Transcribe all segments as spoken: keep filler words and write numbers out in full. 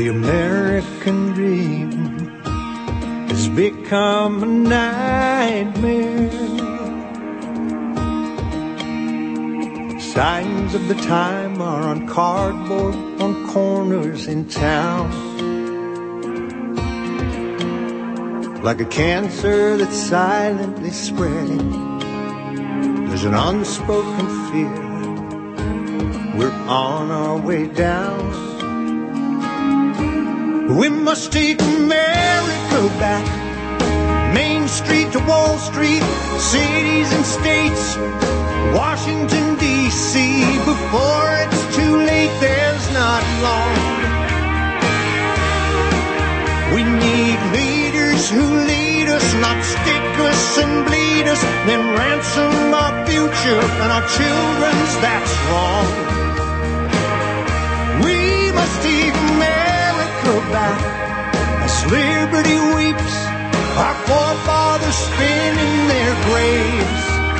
The American dream has become a nightmare. Signs of the time are on cardboard on corners in town. Like a cancer that's silently spreading, there's an unspoken fear. We're on our way down. We must take America back. Main Street to Wall Street, cities and states, Washington, D C Before it's too late, there's not long. We need leaders who lead us, not stick us and bleed us, then ransom our future and our children's, that's wrong. We must take America back as liberty weeps, our forefathers spinning their graves.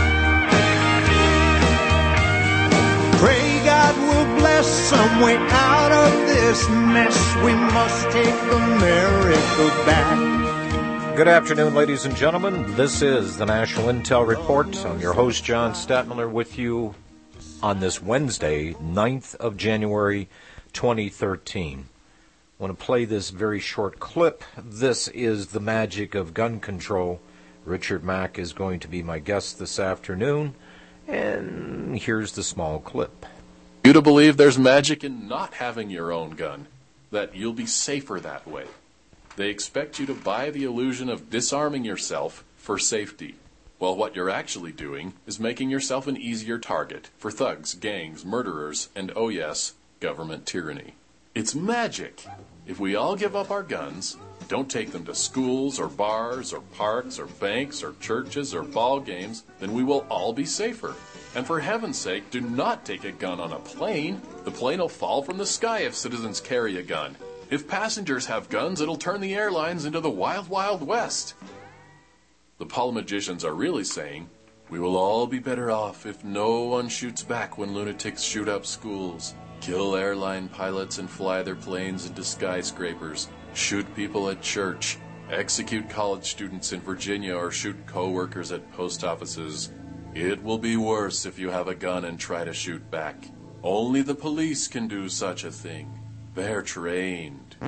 Pray God will bless some way out of this mess. We must take America back. Good afternoon, ladies and gentlemen. This is the National Intel Report. I'm your host, John Stadtmiller, with you on this Wednesday, ninth of January, twenty thirteen. I want to play this very short clip. This is the magic of gun control. Richard Mack is going to be my guest this afternoon, and here's the small clip. You to believe there's magic in not having your own gun, that you'll be safer that way. They expect you to buy the illusion of disarming yourself for safety, while what you're actually doing is making yourself an easier target for thugs, gangs, murderers, and oh yes, government tyranny. It's magic. If we all give up our guns, don't take them to schools or bars or parks or banks or churches or ball games, then we will all be safer. And for heaven's sake, do not take a gun on a plane. The plane will fall from the sky if citizens carry a gun. If passengers have guns, it'll turn the airlines into the wild, wild west. The polemagicians are really saying, we will all be better off if no one shoots back when lunatics shoot up schools, kill airline pilots and fly their planes into skyscrapers, shoot people at church, execute college students in Virginia, or shoot co-workers at post offices. It will be worse if you have a gun and try to shoot back. Only the police can do such a thing. They're trained.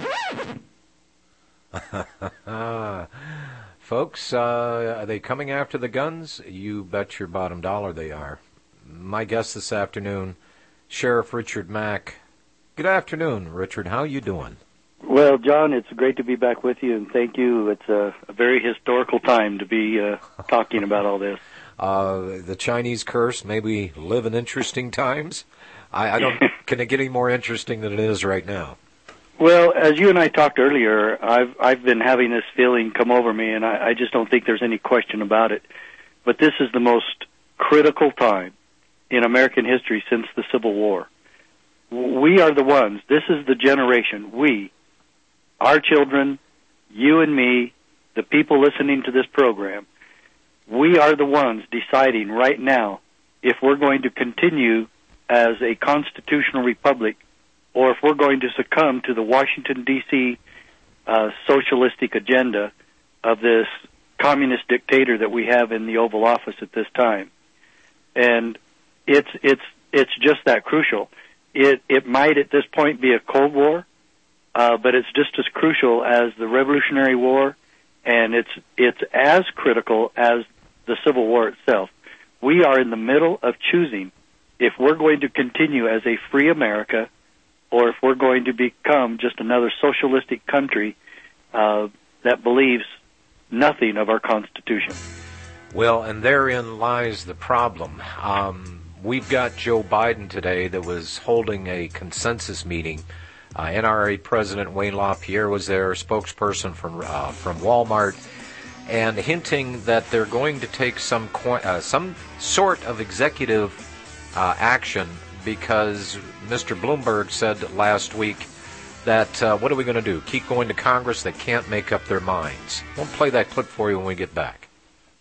Folks, uh, are they coming after the guns? You bet your bottom dollar they are. My guest this afternoon, Sheriff Richard Mack. Good afternoon, Richard. How you doing? Well, John, it's great to be back with you, and thank you. It's a, a very historical time to be uh, talking about all this. Uh, the Chinese curse, may we live in interesting times? I, I don't. Can it get any more interesting than it is right now? Well, as you and I talked earlier, I've I've been having this feeling come over me, and I, I just don't think there's any question about it. But this is the most critical time in American history since the Civil War. We are the ones. This is the generation. We, our children, you and me, the people listening to this program. We are the ones deciding right now if we're going to continue as a constitutional republic or if we're going to succumb to the Washington, D C uh, socialistic agenda of this communist dictator that we have in the Oval Office at this time. And it's it's it's just that crucial. It it might at this point be a Cold War, uh, but it's just as crucial as the Revolutionary War, and it's it's as critical as the Civil War itself. We are in the middle of choosing if we're going to continue as a free America or if we're going to become just another socialistic country uh, that believes nothing of our Constitution. Well, and therein lies the problem. Um, we've got Joe Biden today that was holding a consensus meeting. Uh, N R A President Wayne LaPierre was there, spokesperson from uh, from Walmart, and hinting that they're going to take some co- uh, some sort of executive uh, action because Mister Bloomberg said last week that, uh, what are we going to do, keep going to Congress? They can't make up their minds. We'll play that clip for you when we get back.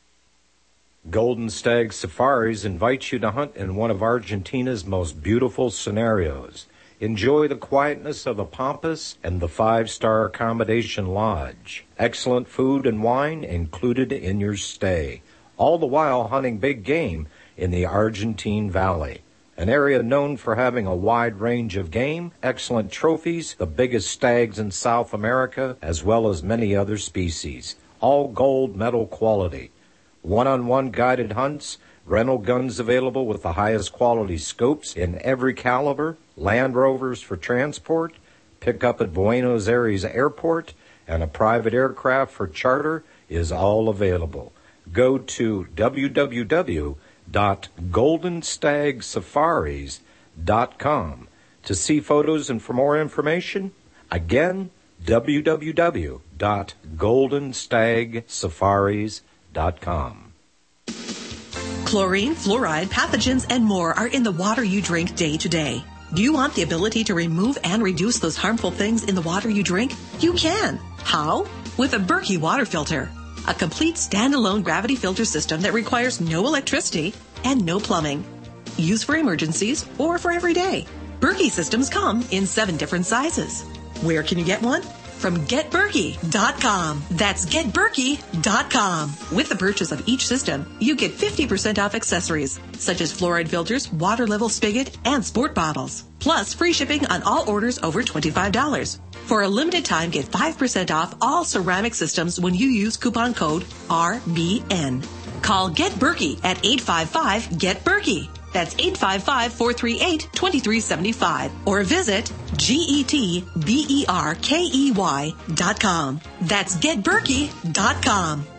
Golden Stag Safaris invites you to hunt in one of Argentina's most beautiful scenarios. Enjoy the quietness of the Pampas and the five-star accommodation lodge. Excellent food and wine included in your stay, all the while hunting big game in the Argentine Valley, an area known for having a wide range of game, excellent trophies, the biggest stags in South America, as well as many other species, all gold medal quality. One-on-one guided hunts, rental guns available with the highest quality scopes in every caliber, Land Rovers for transport, pickup at Buenos Aires Airport, and a private aircraft for charter is all available. Go to w w w dot golden stag safaris dot com to see photos and for more information. Again, w w w dot golden stag safaris dot com. Chlorine, fluoride, pathogens, and more are in the water you drink day to day. Do you want the ability to remove and reduce those harmful things in the water you drink? You can. How? With a Berkey water filter. A complete standalone gravity filter system that requires no electricity and no plumbing. Use for emergencies or for every day. Berkey systems come in seven different sizes. Where can you get one? From get berkey dot com. That's get berkey dot com. With the purchase of each system, you get fifty percent off accessories, such as fluoride filters, water level spigot, and sport bottles. Plus, free shipping on all orders over twenty-five dollars. For a limited time, get five percent off all ceramic systems when you use coupon code R B N. Call Get Berkey at eight five five, get berkey. That's eight five five, four three eight, two three seven five. Or visit G E T B E R K E Y dot com. That's get berkey dot com.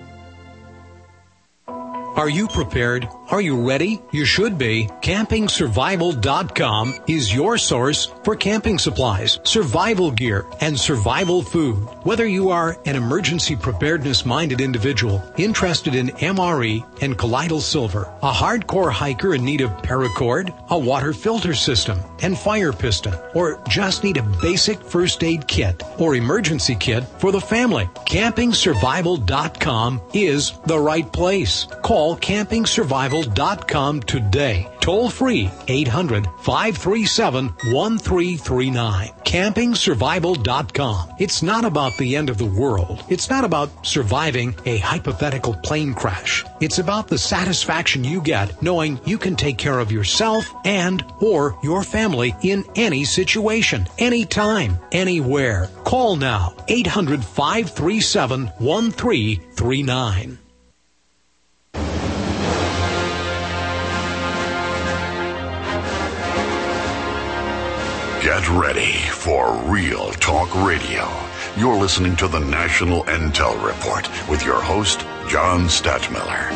Are you prepared? Are you ready? You should be. camping survival dot com is your source for camping supplies, survival gear, and survival food. Whether you are an emergency preparedness-minded individual interested in M R E and colloidal silver, a hardcore hiker in need of paracord, a water filter system, and fire piston, or just need a basic first aid kit or emergency kit for the family, camping survival dot com is the right place. Call camping survival dot com today. Toll free eight hundred, five three seven, one three three nine. camping survival dot com. It's not about the end of the world. It's not about surviving a hypothetical plane crash. It's about the satisfaction you get knowing you can take care of yourself and or your family in any situation, anytime, anywhere. Call now. eight hundred, five three seven, one three three nine. Get ready for Real Talk Radio. You're listening to the National Intel Report with your host, John Stadtmiller.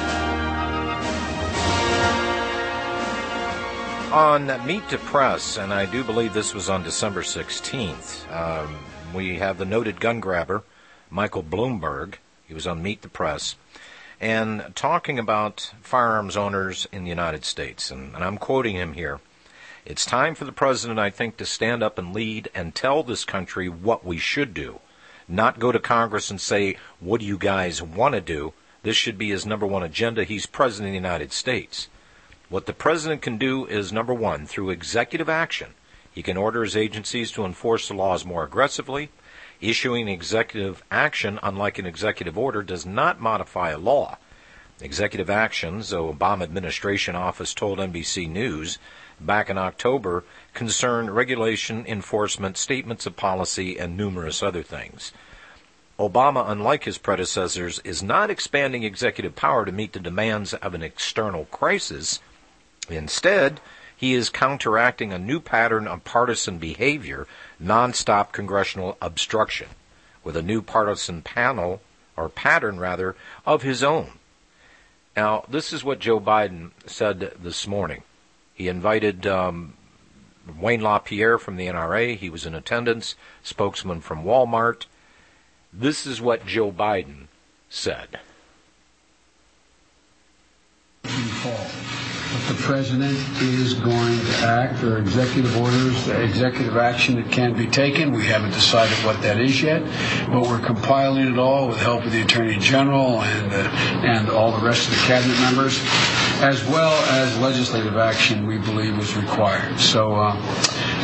On Meet the Press, and I do believe this was on December sixteenth, um, we have the noted gun grabber, Michael Bloomberg. He was on Meet the Press, and talking about firearms owners in the United States. And, and I'm quoting him here. It's time for the president, I think, to stand up and lead and tell this country what we should do. Not go to Congress and say, what do you guys want to do? This should be his number one agenda. He's president of the United States. What the president can do is, number one, through executive action. He can order his agencies to enforce the laws more aggressively. Issuing executive action, unlike an executive order, does not modify a law. Executive actions, the Obama administration office told N B C News back in October, concerned regulation, enforcement, statements of policy, and numerous other things. Obama, unlike his predecessors, is not expanding executive power to meet the demands of an external crisis. Instead, he is counteracting a new pattern of partisan behavior, nonstop congressional obstruction, with a new partisan panel, or pattern rather, of his own. Now, this is what Joe Biden said this morning. He invited um, Wayne LaPierre from the N R A. He was in attendance, spokesman from Walmart. This is what Joe Biden said. If the president is going to act, there are executive orders, executive action that can be taken. We haven't decided what that is yet, but we're compiling it all with the help of the Attorney General and uh, and all the rest of the cabinet members, as well as legislative action we believe is required. So uh,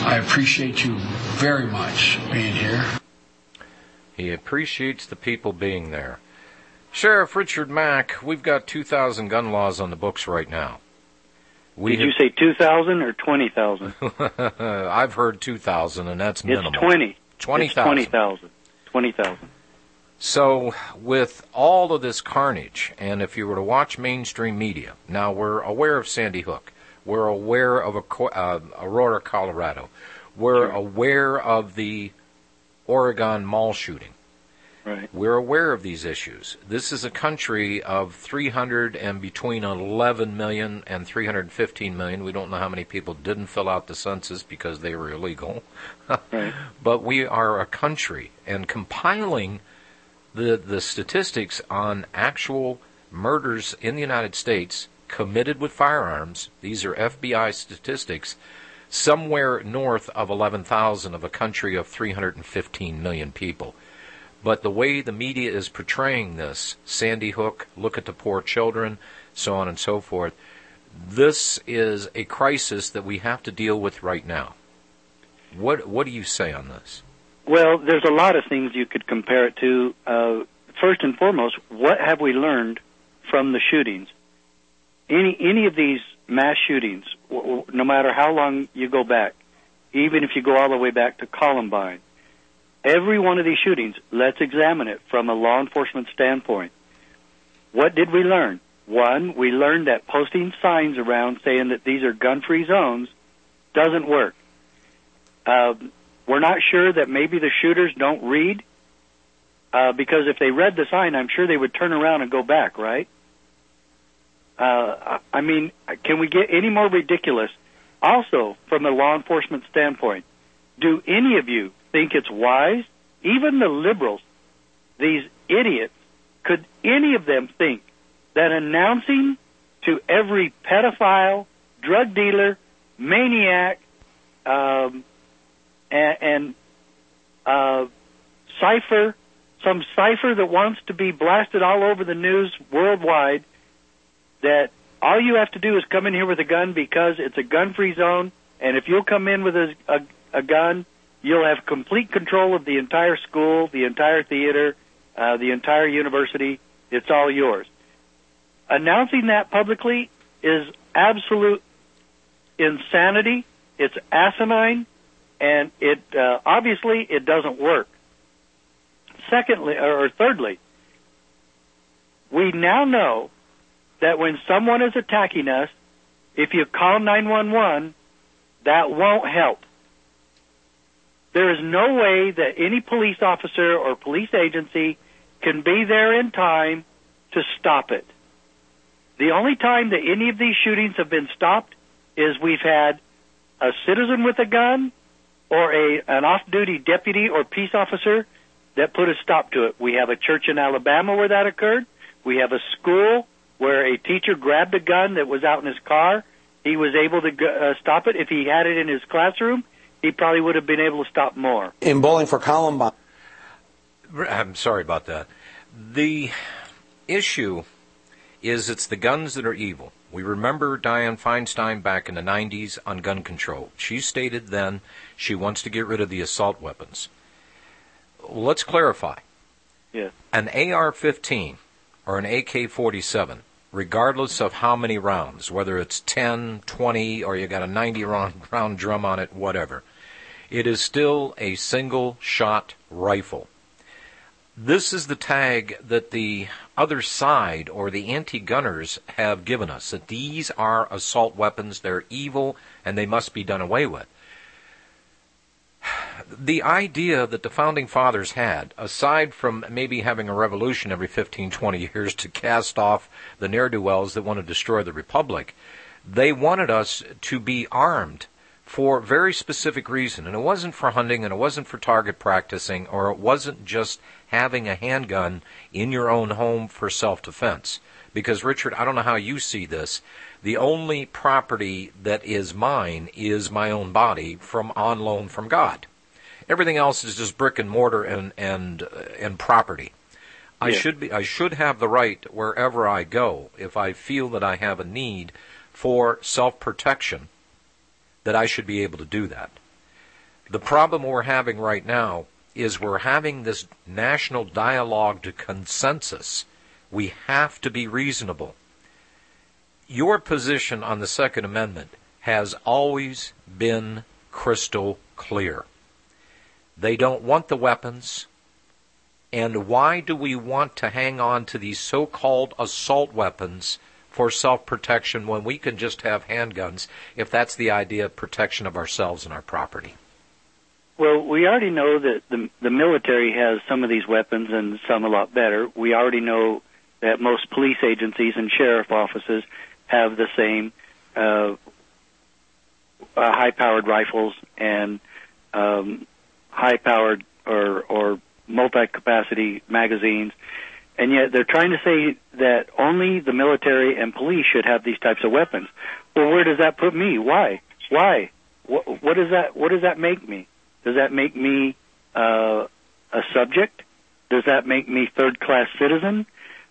I appreciate you very much being here. He appreciates the people being there. Sheriff Richard Mack, we've got two thousand gun laws on the books right now. We Did you say two thousand or twenty thousand? I've heard two thousand, and that's minimal. It's twenty. twenty thousand. twenty thousand. twenty thousand. So, with all of this carnage, and if you were to watch mainstream media, now we're aware of Sandy Hook. We're aware of uh, Aurora, Colorado. We're sure. aware of the Oregon mall shooting. Right. We're aware of these issues. This is a country of three hundred and between eleven million and three hundred fifteen million. We don't know how many people didn't fill out the census because they were illegal. Right. But we are a country, and compiling the the statistics on actual murders in the United States committed with firearms, these are F B I statistics, somewhere north of eleven thousand of a country of three hundred fifteen million people. But the way the media is portraying this, Sandy Hook, look at the poor children, so on and so forth, this is a crisis that we have to deal with right now. What what do you say on this? Well, there's a lot of things you could compare it to. Uh, first and foremost, what have we learned from the shootings? Any any of these mass shootings, w- w- no matter how long you go back, even if you go all the way back to Columbine, every one of these shootings, let's examine it from a law enforcement standpoint. What did we learn? One, we learned that posting signs around saying that these are gun-free zones doesn't work. Uh, we're not sure that maybe the shooters don't read, uh, because if they read the sign, I'm sure they would turn around and go back, right? Uh, I mean, can we get any more ridiculous? Also, from a law enforcement standpoint, do any of you think it's wise, even the liberals, these idiots, could any of them think that announcing to every pedophile, drug dealer, maniac, um, and, and uh, cipher, some cipher that wants to be blasted all over the news worldwide, that all you have to do is come in here with a gun because it's a gun-free zone, and if you'll come in with a, a, a gun, you'll have complete control of the entire school, the entire theater, uh, the entire university. It's all yours. Announcing that publicly is absolute insanity. It's asinine, and it uh, obviously it doesn't work. Secondly, or thirdly, we now know that when someone is attacking us, if you call nine one one, that won't help. There is no way that any police officer or police agency can be there in time to stop it. The only time that any of these shootings have been stopped is we've had a citizen with a gun or a an off-duty deputy or peace officer that put a stop to it. We have a church in Alabama where that occurred. We have a school where a teacher grabbed a gun that was out in his car. He was able to uh, stop it. If he had it in his classroom, he probably would have been able to stop more. In Bowling for Columbine. I'm sorry about that. The issue is it's the guns that are evil. We remember Dianne Feinstein back in the nineties on gun control. She stated then she wants to get rid of the assault weapons. Let's clarify. Yes. An A R fifteen or an A K forty-seven, regardless of how many rounds, whether it's ten, twenty, or you got a ninety round, round drum on it, whatever, it is still a single-shot rifle. This is the tag that the other side or the anti-gunners have given us, that these are assault weapons, they're evil, and they must be done away with. The idea that the Founding Fathers had, aside from maybe having a revolution every fifteen, twenty years to cast off the ne'er-do-wells that want to destroy the Republic, they wanted us to be armed for very specific reason. And it wasn't for hunting, and it wasn't for target practicing, or it wasn't just having a handgun in your own home for self-defense. Because, Richard, I don't know how you see this. The only property that is mine is my own body from on loan from God. Everything else is just brick and mortar and and uh, and property. I yeah. should be I should have the right wherever I go, if I feel that I have a need for self-protection, that I should be able to do that. The problem we're having right now is we're having this national dialogue to consensus. We have to be reasonable. Your position on the Second Amendment has always been crystal clear. They don't want the weapons. And why do we want to hang on to these so-called assault weapons for self-protection when we can just have handguns if that's the idea of protection of ourselves and our property? Well, we already know that the, the military has some of these weapons and some a lot better. We already know that most police agencies and sheriff offices have the same uh, uh, high-powered rifles and um, high-powered or, or multi-capacity magazines, and yet they're trying to say that only the military and police should have these types of weapons. Well, where does that put me? Why? Why? What, what does that? What does that make me? Does that make me uh, a subject? Does that make me third-class citizen?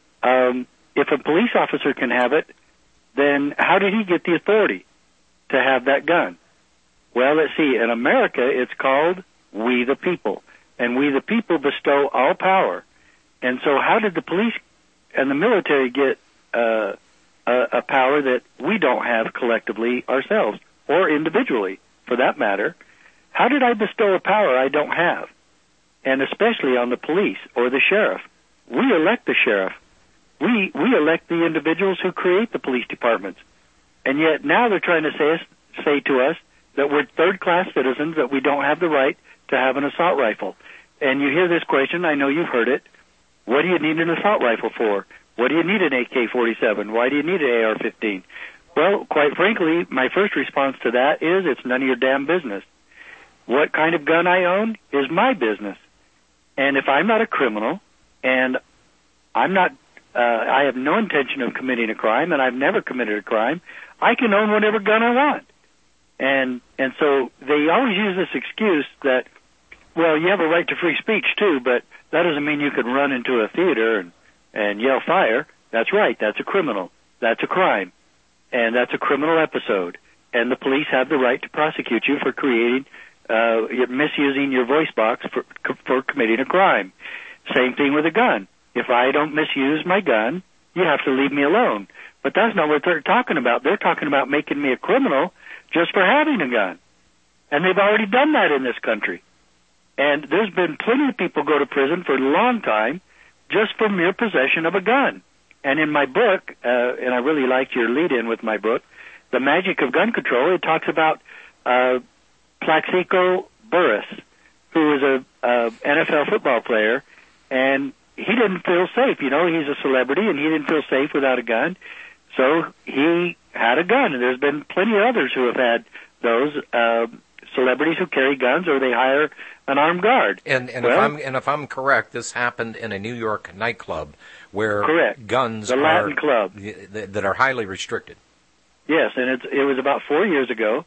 Um, if a police officer can have it, then how did he get the authority to have that gun? Well, let's see. In America, it's called We the People, and we the people bestow all power. And so how did the police and the military get uh, a, a power that we don't have collectively ourselves, or individually, for that matter? How did I bestow a power I don't have? And especially on the police or the sheriff. We elect the sheriff. We we elect the individuals who create the police departments. And yet now they're trying to say us, say to us that we're third-class citizens, that we don't have the right to have an assault rifle. And you hear this question, I know you've heard it. What do you need an assault rifle for? What do you need an A K forty-seven? Why do you need an A R fifteen? Well, quite frankly, my first response to that is it's none of your damn business. What kind of gun I own is my business. And if I'm not a criminal, and I'm not, uh, I have no intention of committing a crime, and I've never committed a crime, I can own whatever gun I want. And and so they always use this excuse that, well, you have a right to free speech too, but that doesn't mean you can run into a theater and, and yell fire. That's right. That's a criminal. That's a crime. And that's a criminal episode. And the police have the right to prosecute you for creating, uh, misusing your voice box for, for committing a crime. Same thing with a gun. If I don't misuse my gun, you have to leave me alone. But that's not what they're talking about. They're talking about making me a criminal just for having a gun. And they've already done that in this country. And there's been plenty of people go to prison for a long time just for mere possession of a gun. And in my book, uh, and I really liked your lead-in with my book, The Magic of Gun Control, it talks about uh, Plaxico Burress, who was a uh, N F L football player, and he didn't feel safe. You know, he's a celebrity, and he didn't feel safe without a gun. So he had a gun, and there's been plenty of others who have had those uh, celebrities who carry guns, or they hire an armed guard. And, and, well, if I'm, and if I'm correct, this happened in a New York nightclub where correct. guns the Latin are, Club. that are highly restricted. Yes, and it's, it was about four years ago,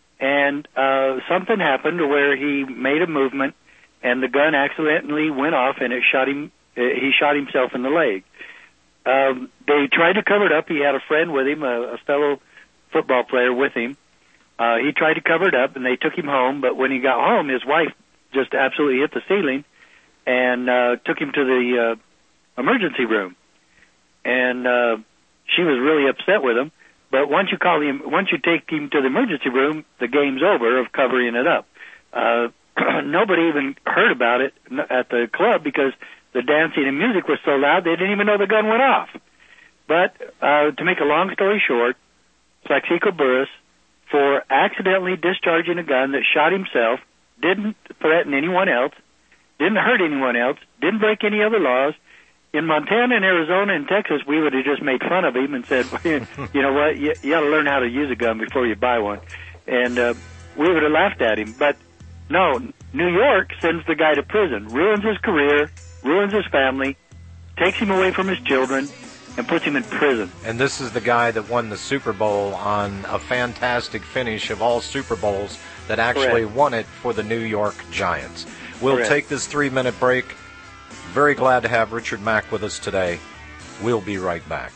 and uh, something happened where he made a movement, and the gun accidentally went off, and it shot him. He shot himself in the leg. Um, they tried to cover it up. He had a friend with him, a, a fellow football player with him. Uh, he tried to cover it up, and they took him home. But when he got home, his wife just absolutely hit the ceiling and uh, took him to the uh, emergency room. And uh, she was really upset with him. But once you call him, once you take him to the emergency room, the game's over of covering it up. Uh, nobody even heard about it at the club because the dancing and music was so loud they didn't even know the gun went off. But uh, to make a long story short, Plaxico Burress, for accidentally discharging a gun that shot himself, didn't threaten anyone else, didn't hurt anyone else, didn't break any other laws. In Montana and Arizona and Texas, we would have just made fun of him and said, you know what, you, you got to learn how to use a gun before you buy one. And uh, we would have laughed at him. But no, New York sends the guy to prison, ruins his career, ruins his family, takes him away from his children, and puts him in prison. And this is the guy that won the Super Bowl on a fantastic finish of all Super Bowls that actually Correct. won it for the New York Giants. We'll Correct. take this three-minute break. Very glad to have Richard Mack with us today. We'll be right back.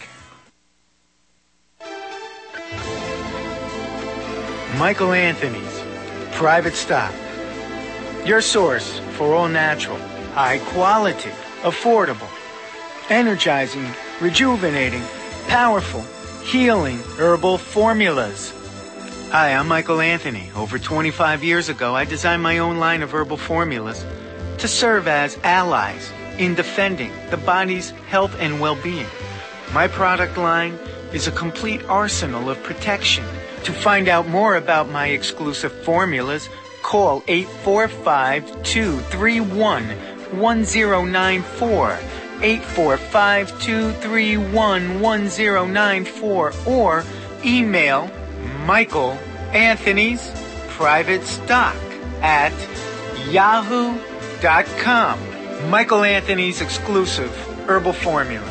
Michael Anthony's Private Stock. Your source for all natural, high quality, affordable, energizing, rejuvenating, powerful, healing herbal formulas. Hi, I'm Michael Anthony. Over twenty-five years ago, I designed my own line of herbal formulas to serve as allies in defending the body's health and well-being. My product line is a complete arsenal of protection. To find out more about my exclusive formulas, call eight four five, two three one, one zero nine four, eight four five, two three one, one zero nine four, or email Michael Anthony's Private Stock at yahoo dot com. Michael Anthony's exclusive herbal formulas.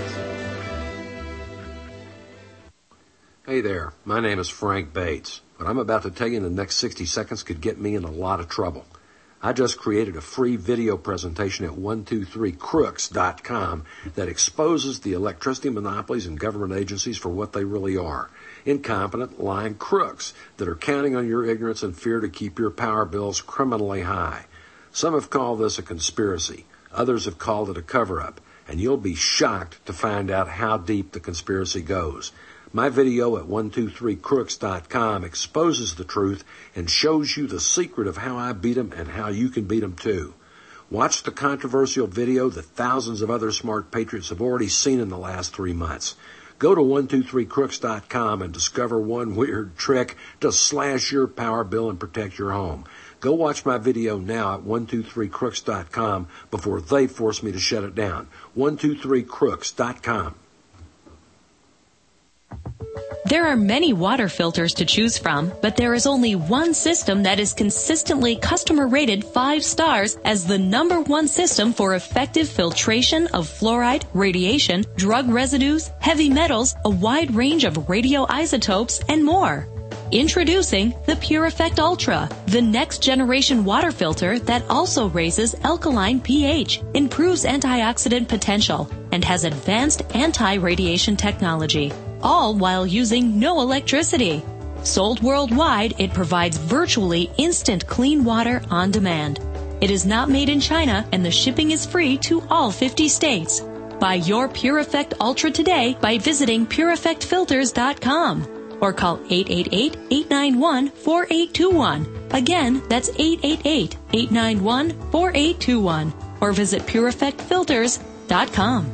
Hey there, my name is Frank Bates. What I'm about to tell you in the next sixty seconds could get me in a lot of trouble. I just created a free video presentation at one two three crooks dot com that exposes the electricity monopolies and government agencies for what they really are. Incompetent, lying crooks that are counting on your ignorance and fear to keep your power bills criminally high. Some have called this a conspiracy. Others have called it a cover-up. And you'll be shocked to find out how deep the conspiracy goes. My video at one two three crooks dot com exposes the truth and shows you the secret of how I beat them and how you can beat them too. Watch the controversial video that thousands of other smart patriots have already seen in the last three months. Go to one two three crooks dot com and discover one weird trick to slash your power bill and protect your home. Go watch my video now at one two three crooks dot com before they force me to shut it down. one two three crooks dot com. There are many water filters to choose from, but there is only one system that is consistently customer rated five stars as the number one system for effective filtration of fluoride, radiation, drug residues, heavy metals, a wide range of radioisotopes, and more. Introducing the Pure Effect Ultra, the next generation water filter that also raises alkaline pH, improves antioxidant potential, and has advanced anti-radiation technology, all while using no electricity. Sold worldwide, it provides virtually instant clean water on demand. It is not made in China, and the shipping is free to all fifty states. Buy your Pure Effect Ultra today by visiting pure effect filters dot com. Or call eight eight eight, eight nine one, four eight two one. Again, that's eight eight eight, eight nine one, four eight two one. Or visit pure effect filters dot com.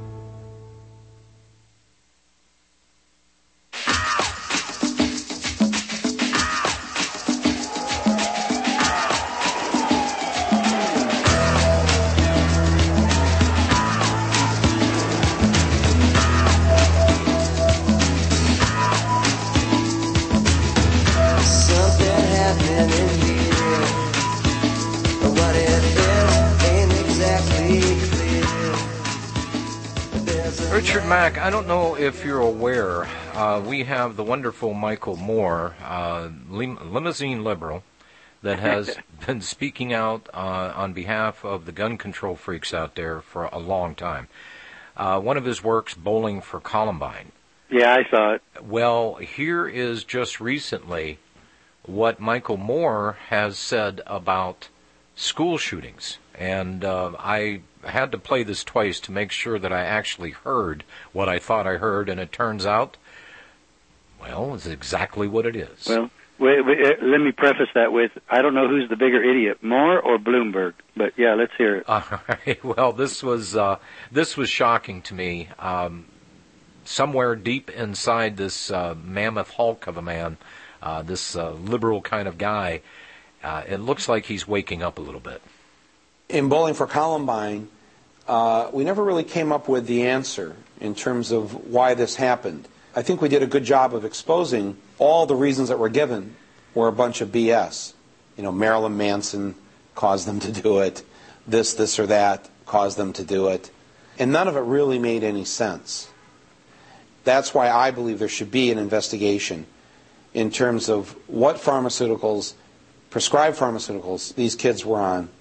Richard Mack, I don't know if you're aware, uh, we have the wonderful Michael Moore, uh, lim- limousine liberal, that has been speaking out uh, on behalf of the gun control freaks out there for a long time. Uh, one of his works, Bowling for Columbine. Yeah, I saw it. Well, here is just recently what Michael Moore has said about school shootings. And uh, I had to play this twice to make sure that I actually heard what I thought I heard, and it turns out, well, it's exactly what it is. Well, wait, wait, let me preface that with, I don't know who's the bigger idiot, Moore or Bloomberg, but yeah, let's hear it. All right. Well, this was uh, this was shocking to me. Um, somewhere deep inside this uh, mammoth hulk of a man, uh, this uh, liberal kind of guy, uh, it looks like he's waking up a little bit. In Bowling for Columbine, uh, we never really came up with the answer in terms of why this happened. I think we did a good job of exposing all the reasons that were given were a bunch of B S. You know, Marilyn Manson caused them to do it, this, this, or that caused them to do it. And none of it really made any sense. That's why I believe there should be an investigation in terms of what pharmaceuticals, prescribed pharmaceuticals, these kids were on.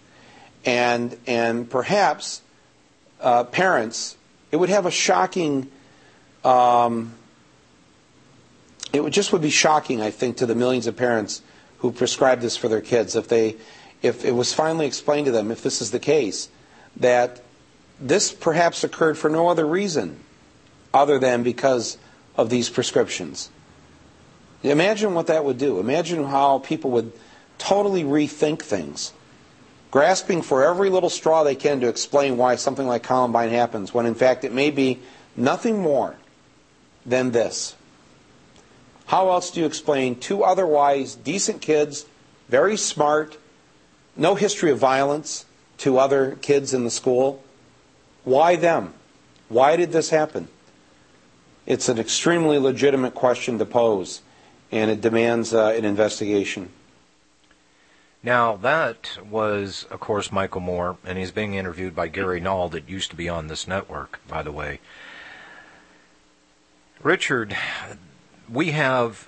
And and perhaps uh, parents, it would have a shocking, um, it would just would be shocking, I think, to the millions of parents who prescribe this for their kids if they if it was finally explained to them, if this is the case, that this perhaps occurred for no other reason other than because of these prescriptions. Imagine what that would do. Imagine how people would totally rethink things, grasping for every little straw they can to explain why something like Columbine happens, when in fact it may be nothing more than this. How else do you explain two otherwise decent kids, very smart, no history of violence to other kids in the school? Why them? Why did this happen? It's an extremely legitimate question to pose, and it demands uh, an investigation. Now, that was, of course, Michael Moore, and he's being interviewed by Gary Null, that used to be on this network, by the way. Richard, we have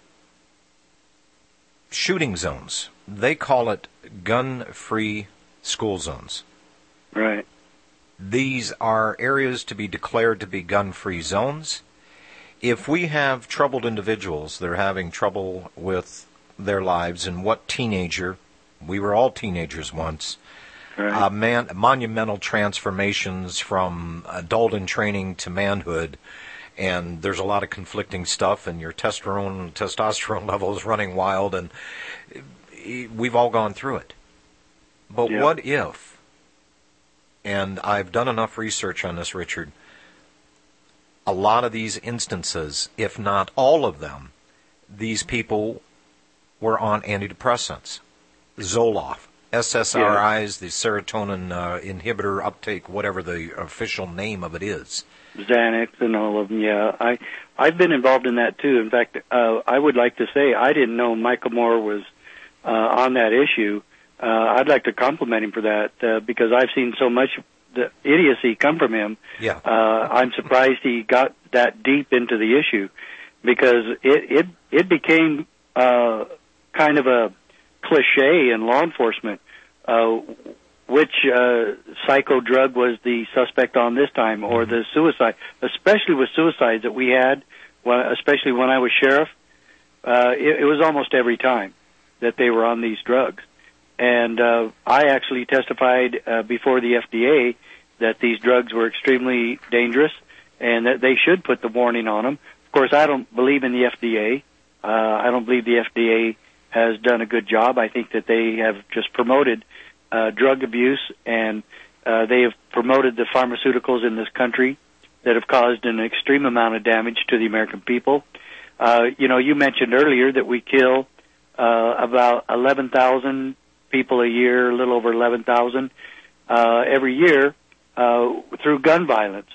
shooting zones. They call it gun-free school zones. Right. These are areas to be declared to be gun-free zones. If we have troubled individuals that are having trouble with their lives, and what teenager, we were all teenagers once, right. uh, man, monumental transformations from adult in training to manhood, and there's a lot of conflicting stuff, and your testosterone, testosterone level is running wild, and we've all gone through it. But yeah. What if, and I've done enough research on this, Richard, a lot of these instances, if not all of them, these people were on antidepressants, Zoloft, S S R Is, yeah. the serotonin uh, inhibitor uptake, whatever the official name of it is. Xanax and all of them, yeah. I, I've been involved in that, too. In fact, uh, I would like to say I didn't know Michael Moore was uh, on that issue. Uh, I'd like to compliment him for that uh, because I've seen so much the idiocy come from him. Yeah. Uh, I'm surprised he got that deep into the issue because it it, it became uh, kind of a cliche in law enforcement. Uh, which uh, psycho drug was the suspect on this time, or the suicide, especially with suicides that we had, well, especially when I was sheriff. Uh, it, it was almost every time that they were on these drugs. And uh, I actually testified uh, before the F D A that these drugs were extremely dangerous and that they should put the warning on them. Of course, I don't believe in the F D A. Uh, I don't believe the F D A has done a good job. I think that they have just promoted uh, drug abuse, and uh, they have promoted the pharmaceuticals in this country that have caused an extreme amount of damage to the American people. Uh, you know, you mentioned earlier that we kill uh, about eleven thousand people a year, a little over eleven thousand uh, every year uh, through gun violence.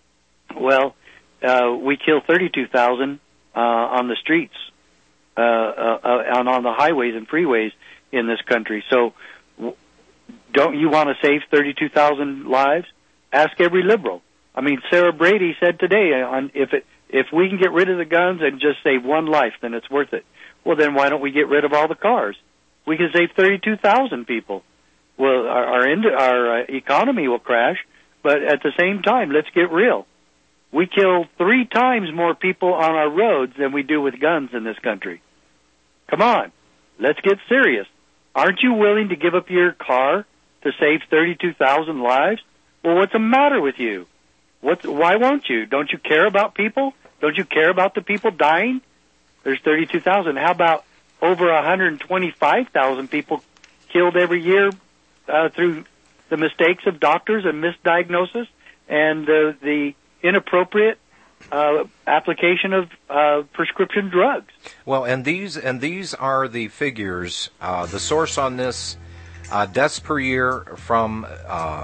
Well, uh, we kill thirty-two thousand uh, on the streets uh, uh, uh, and on the highways and freeways in this country. So w- don't you want to save thirty-two thousand lives? Ask every liberal. I mean, Sarah Brady said today, on, if it, if we can get rid of the guns and just save one life, then it's worth it. Well, then why don't we get rid of all the cars? We can save thirty-two thousand people. Well, our our, ind- our uh, economy will crash, but at the same time, let's get real. We kill three times more people on our roads than we do with guns in this country. Come on, let's get serious. Aren't you willing to give up your car to save thirty-two thousand lives? Well, what's the matter with you? What's, why won't you? Don't you care about people? Don't you care about the people dying? There's thirty-two thousand. How about over one hundred twenty-five thousand people killed every year uh, through the mistakes of doctors and misdiagnosis and uh, the inappropriate uh, application of uh, prescription drugs? Well, and these and these are the figures. Uh, the source on this: uh, deaths per year from. Uh,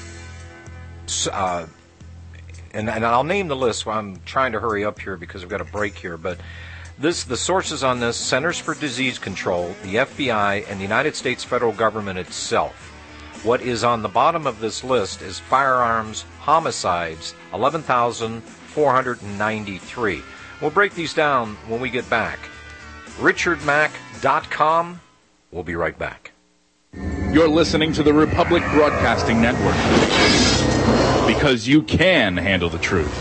uh, and, and I'll name the list. I'm trying to hurry up here because we've got a break here, but. This, the sources on this: Centers for Disease Control, the F B I, and the United States federal government itself. What is on the bottom of this list is firearms homicides, eleven thousand four hundred ninety-three. We'll break these down when we get back. richard mack dot com. We'll be right back. You're listening to the Republic Broadcasting Network, because you can handle the truth.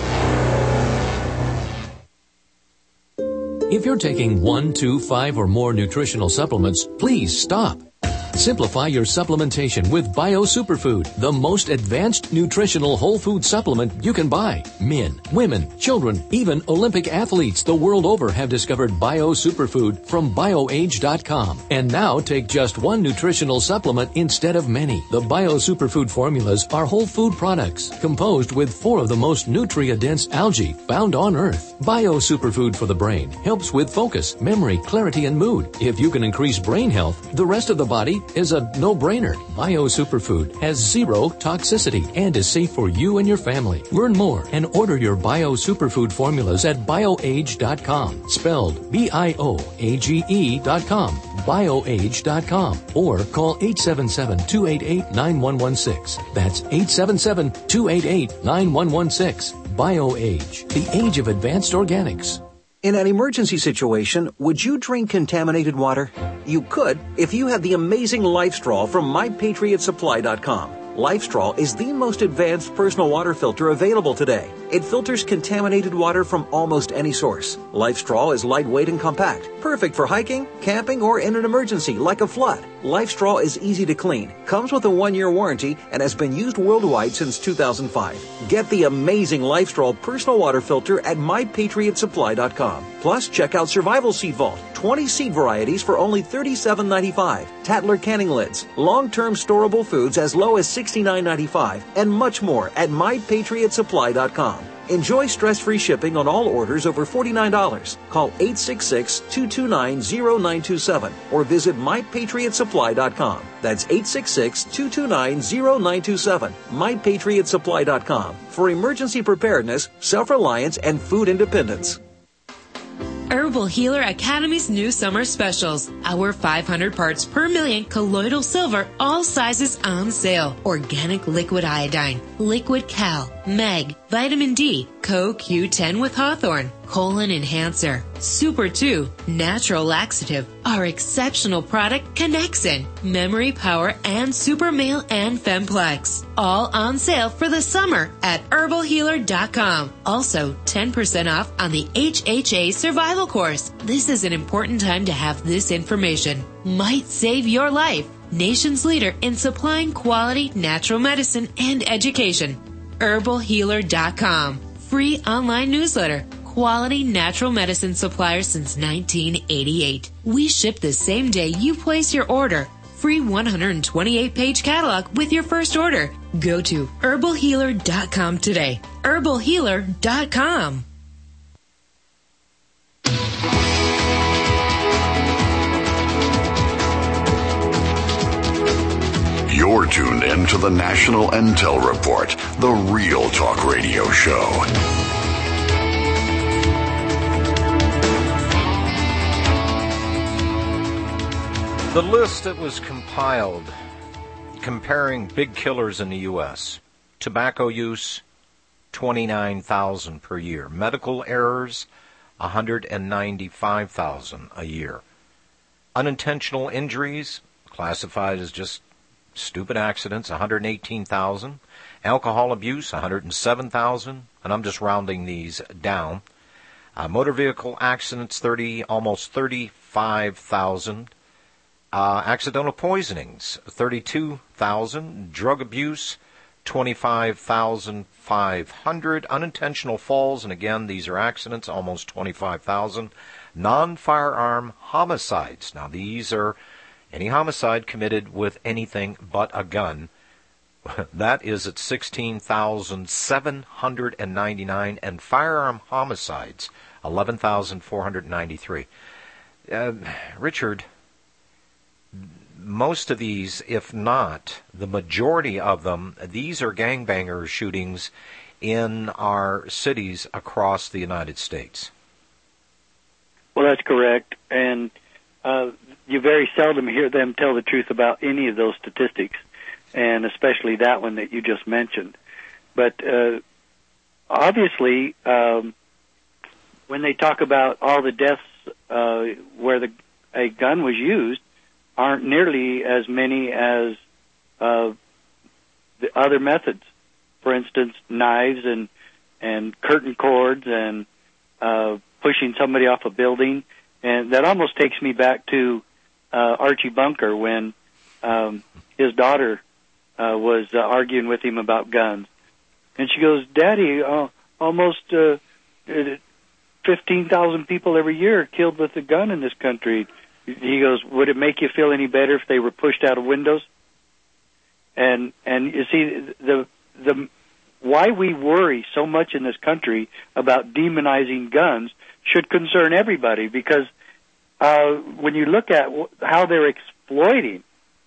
If you're taking one, two, five, or more nutritional supplements, please stop. Simplify your supplementation with Bio Superfood, the most advanced nutritional whole food supplement you can buy. Men, women, children, even Olympic athletes the world over have discovered Bio Superfood from BioAge dot com. And now take just one nutritional supplement instead of many. The Bio Superfood formulas are whole food products composed with four of the most nutrient-dense algae found on Earth. Bio Superfood for the brain helps with focus, memory, clarity, and mood. If you can increase brain health, the rest of the body is a no-brainer. Bio Superfood has zero toxicity and is safe for you and your family. Learn more and order your Bio Superfood formulas at BioAge dot com. Spelled B I O A G E dot com. BioAge dot com. Or call eight seven seven, two eight eight, nine one one six. That's eight seven seven, two eight eight, nine one one six. BioAge, the age of advanced organics. In an emergency situation, would you drink contaminated water? You could if you had the amazing LifeStraw from my patriot supply dot com. LifeStraw is the most advanced personal water filter available today. It filters contaminated water from almost any source. LifeStraw is lightweight and compact, perfect for hiking, camping, or in an emergency like a flood. LifeStraw is easy to clean, comes with a one-year warranty, and has been used worldwide since two thousand five. Get the amazing LifeStraw personal water filter at my patriot supply dot com. Plus, check out Survival Seed Vault, twenty seed varieties for only thirty-seven ninety-five. Tattler canning lids, long-term storable foods as low as sixty-nine ninety-five, and much more at my patriot supply dot com. Enjoy stress-free shipping on all orders over forty-nine dollars. Call eight six six, two two nine, zero nine two seven or visit my patriot supply dot com. That's eight six six, two two nine, zero nine two seven. my patriot supply dot com for emergency preparedness, self-reliance, and food independence. Herbal Healer Academy's new summer specials. Our five hundred parts per million colloidal silver, all sizes on sale. Organic liquid iodine, liquid cal, meg, vitamin D, Co Q ten with Hawthorne, colon enhancer, Super two, natural laxative, our exceptional product Connexin, memory power, and Super Male and Femplex. All on sale for the summer at herbal healer dot com. Also, ten percent off on the H H A Survival Course. This is an important time to have this information. Might save your life. Nation's leader in supplying quality natural medicine and education. herbal healer dot com. Free online newsletter. Quality natural medicine supplier since nineteen eighty-eight. We ship the same day you place your order. Free one hundred twenty-eight page catalog with your first order. Go to herbal healer dot com today. herbal healer dot com. You're tuned in to the National Intel Report, the Real Talk Radio Show. The list that was compiled comparing big killers in the U S Tobacco use, twenty-nine thousand per year. Medical errors, one hundred ninety-five thousand a year. Unintentional injuries, classified as just stupid accidents, one hundred eighteen thousand. Alcohol abuse, one hundred seven thousand. And I'm just rounding these down. Uh, motor vehicle accidents, thirty, almost thirty-five thousand. Uh, accidental poisonings, thirty-two thousand. Drug abuse, twenty-five thousand five hundred. Unintentional falls, and again, these are accidents, almost twenty-five thousand. Non-firearm homicides. Now, these are any homicide committed with anything but a gun. That is at sixteen thousand seven hundred ninety-nine. And firearm homicides, eleven thousand four hundred ninety-three. Uh, Richard, most of these, if not the majority of them, these are gangbanger shootings in our cities across the United States. Well, that's correct. And uh, you very seldom hear them tell the truth about any of those statistics, and especially that one that you just mentioned. But uh, obviously, um, when they talk about all the deaths uh, where the, a gun was used, aren't nearly as many as uh, the other methods. For instance, knives and and curtain cords and uh, pushing somebody off a building. And that almost takes me back to uh, Archie Bunker when um, his daughter uh, was uh, arguing with him about guns. And she goes, Daddy, uh, almost uh, fifteen thousand people every year are killed with a gun in this country. He goes, would it make you feel any better if they were pushed out of windows? And and you see, the the why we worry so much in this country about demonizing guns should concern everybody, because uh, when you look at how they're exploiting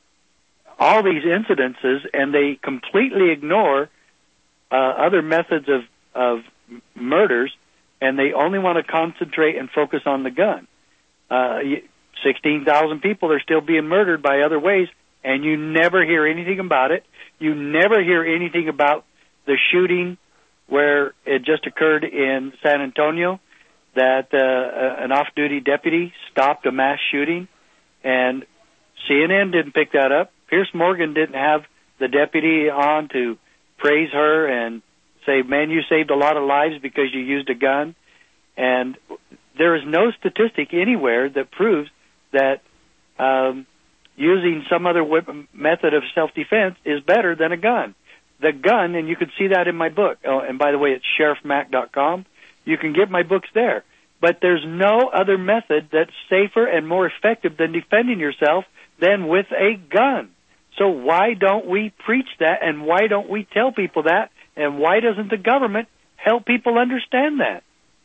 all these incidences, and they completely ignore uh, other methods of, of murders, and they only want to concentrate and focus on the gun. Uh, sixteen thousand people are still being murdered by other ways, and you never hear anything about it. You never hear anything about the shooting where it just occurred in San Antonio, that uh, an off-duty deputy stopped a mass shooting, and C N N didn't pick that up. Pierce Morgan didn't have the deputy on to praise her and say, man, you saved a lot of lives because you used a gun. And there is no statistic anywhere that proves that um, using some other weapon, method of self-defense is better than a gun. The gun, and you can see that in my book, oh, and by the way, it's sheriff mac dot com. You can get my books there. But there's no other method that's safer and more effective than defending yourself than with a gun. So why don't we preach that, and why don't we tell people that, and why doesn't the government help people understand that?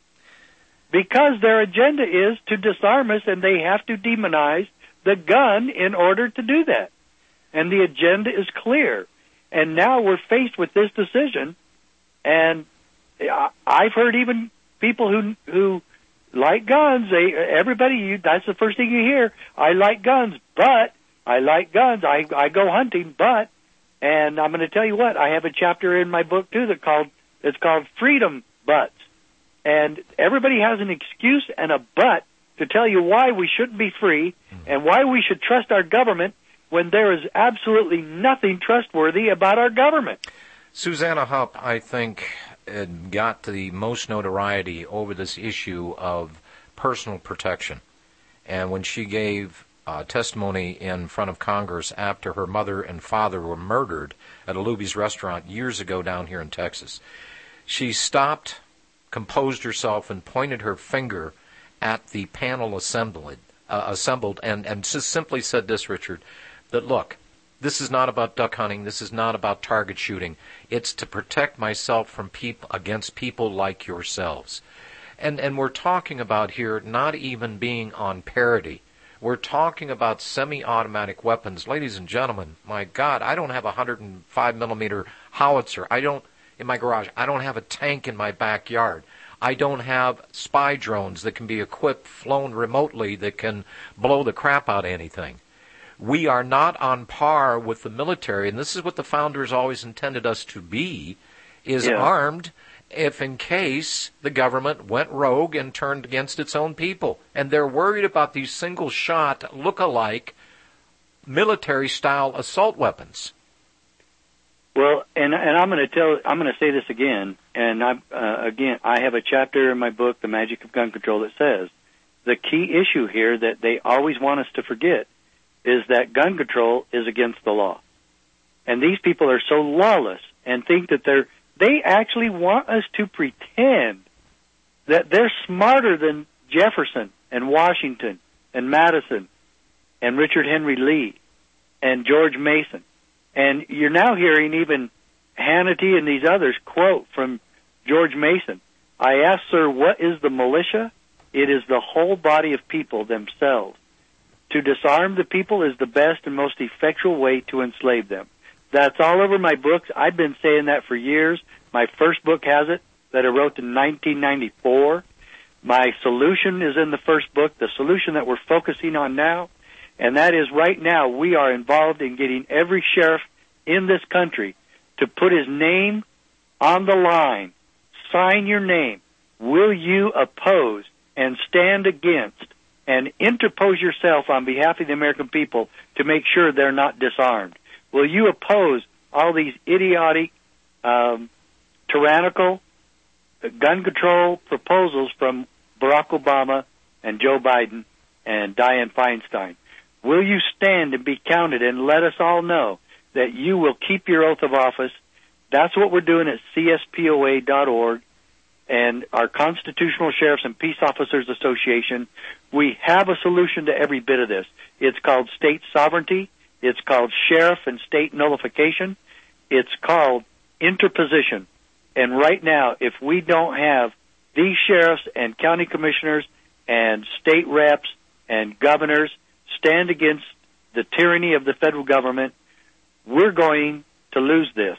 Because their agenda is to disarm us, and they have to demonize the gun in order to do that. And the agenda is clear. And now we're faced with this decision, and I've heard even people who who like guns, they, everybody, you, that's the first thing you hear. I like guns, but I like guns. I, I go hunting, but, and I'm going to tell you what, I have a chapter in my book too that called, it's called Freedom Buts. And everybody has an excuse and a but to tell you why we shouldn't be free and why we should trust our government when there is absolutely nothing trustworthy about our government. Susanna Hupp, I think, got the most notoriety over this issue of personal protection. And when she gave uh, testimony in front of Congress after her mother and father were murdered at a Luby's restaurant years ago down here in Texas, she stopped, composed herself, and pointed her finger at the panel assembled, uh, assembled and, and just simply said this, Richard, that, look, this is not about duck hunting. This is not about target shooting. It's to protect myself from people against people like yourselves. And and we're talking about here not even being on parity. We're talking about semi-automatic weapons. Ladies and gentlemen, my God, I don't have a one hundred five millimeter howitzer. I don't, in my garage. I don't have a tank in my backyard. I don't have spy drones that can be equipped, flown remotely, that can blow the crap out of anything. We are not on par with the military, and this is what the founders always intended us to be, is yeah. armed if in case the government went rogue and turned against its own people. And they're worried about these single-shot, look-alike, military-style assault weapons. Well, and and I'm going to tell, I'm going to say this again, and I uh, again, I have a chapter in my book, The Magic of Gun Control, that says the key issue here that they always want us to forget is that gun control is against the law. And these people are so lawless and think that they're, they actually want us to pretend that they're smarter than Jefferson and Washington and Madison and Richard Henry Lee and George Mason. And you're now hearing even Hannity and these others quote from George Mason. I ask, sir, what is the militia? It is the whole body of people themselves. To disarm the people is the best and most effectual way to enslave them. That's all over my books. I've been saying that for years. My first book has it, that I wrote in nineteen ninety-four. My solution is in the first book, the solution that we're focusing on now, and that is right now we are involved in getting every sheriff in this country to put his name on the line. Sign your name. Will you oppose and stand against and interpose yourself on behalf of the American people to make sure they're not disarmed? Will you oppose all these idiotic, um, tyrannical gun control proposals from Barack Obama and Joe Biden and Dianne Feinstein? will you stand and be counted and let us all know that you will keep your oath of office? That's what we're doing at C S P O A dot org and our Constitutional Sheriffs and Peace Officers Association. We have a solution to every bit of this. It's called state sovereignty. It's called sheriff and state nullification. It's called interposition. And right now, if we don't have these sheriffs and county commissioners and state reps and governors stand against the tyranny of the federal government, we're going to lose this.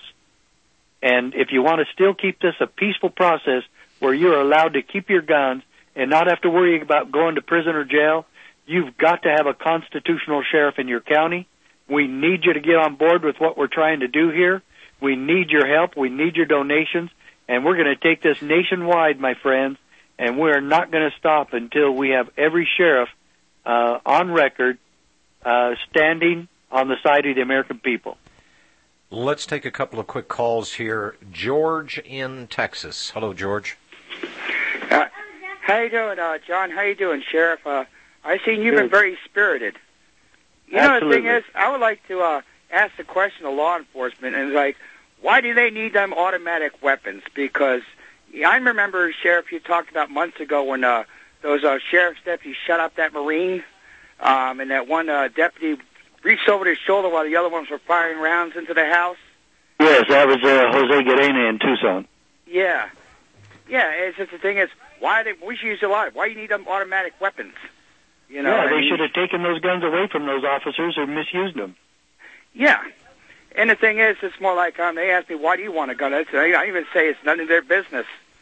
And if you want to still keep this a peaceful process where you're allowed to keep your guns and not have to worry about going to prison or jail, you've got to have a constitutional sheriff in your county. We need you to get on board with what we're trying to do here. We need your help. We need your donations. And we're going to take this nationwide, my friends, and we're not going to stop until we have every sheriff uh, on record uh, standing on the side of the American people. Let's take a couple of quick calls here. George in Texas. Hello, George. Uh, how you doing, uh, John? How you doing, Sheriff? Uh, I seen you've Good. been very spirited. You Absolutely. know, the thing is, I would like to uh, ask the question of law enforcement, and it's like, why do they need them automatic weapons? Because I remember, Sheriff, you talked about months ago when uh, those uh, sheriff's deputies shut up that Marine, um, and that one uh, deputy reached over his shoulder while the other ones were firing rounds into the house. Yes, that was uh, Jose Guerrena in Tucson. Yeah. Yeah, it's just the thing is, why they, we should use a lot. Why you need them automatic weapons? You know, yeah, I they mean, should have taken those guns away from those officers who misused them. Yeah. And the thing is, it's more like um, they asked me, why do you want a gun? I say, I even say it's none of their business.